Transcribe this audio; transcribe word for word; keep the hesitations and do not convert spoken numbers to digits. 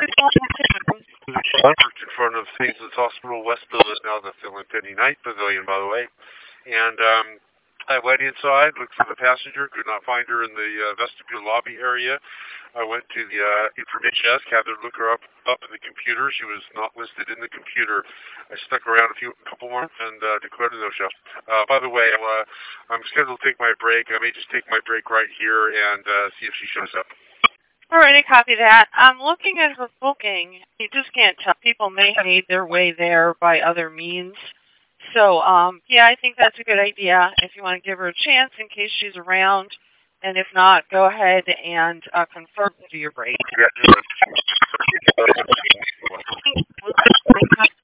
Parked in front of Hazel's Hospital West Building, now the Phil and Penny Night Pavilion, by the way. And um, I went inside, looked for the passenger, could not find her in the uh, vestibule lobby area. I went to the uh, information desk, had to look her up up in the computer. She was not listed in the computer. I stuck around a few, a couple more, and uh, declared a no-show. Uh, by the way, I'll, uh, I'm scheduled to take my break. I may just take my break right here and uh, see if she shows up. All right, I copy that. I'm looking at her booking. You just can't tell. People may have made their way there by other means. So, um, yeah, I think that's a good idea if you want to give her a chance in case she's around. And if not, go ahead and uh, confirm to your break.